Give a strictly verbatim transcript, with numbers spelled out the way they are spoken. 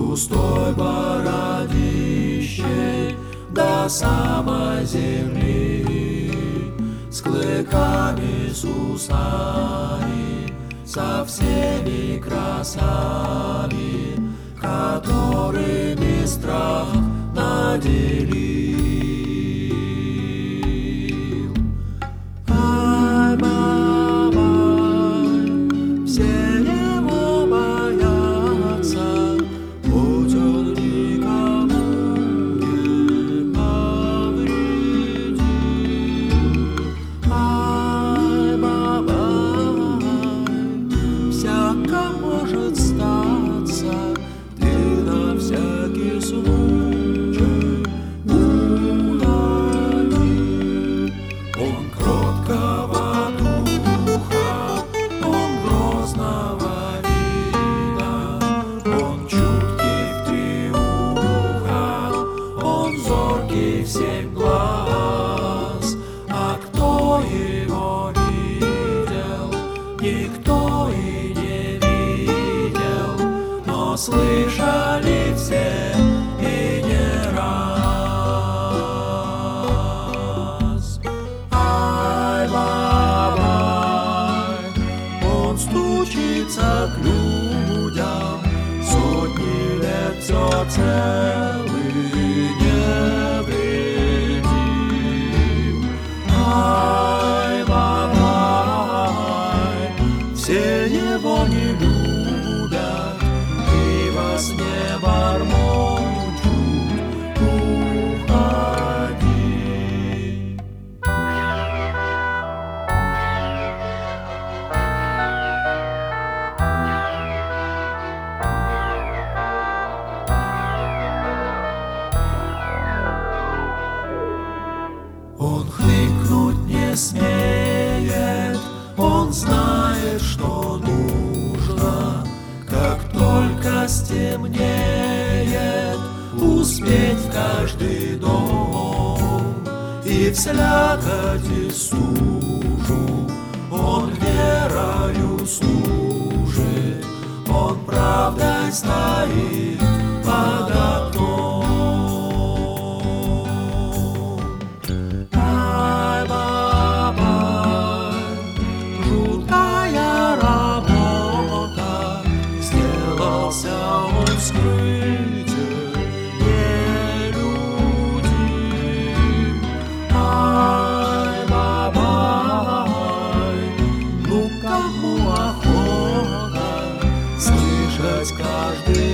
пустой бородищей до самой земли, с клыками, с усами, со всеми красами, которыми страх наделил. Ай-бабай, все его боятся, будь он никому не повредил. Ай-бабай, всяко может статься, ты на всякий случай уходи. Он кроткого духа, он грозного вида, он чуткий в три уха, он зоркий в семь глаз. А кто его видел? Никто и не видел, но слышали все и не раз. Ай-бабай, он стучится к людям сотни лет, все целый невредим. Ай-бабай, все его не любят и во сне бормочут: уходи. Он хныкнуть не смеет, он знает, что нужно, как только стемнеет, успеть в каждый дом. И в слякоти стужу он верою служит, он правдой стоит под окном. Ай-бабай, жуткая работа, сделался он скрытен, нелюдим. Ай-бабай, ну кому охота слышать каждый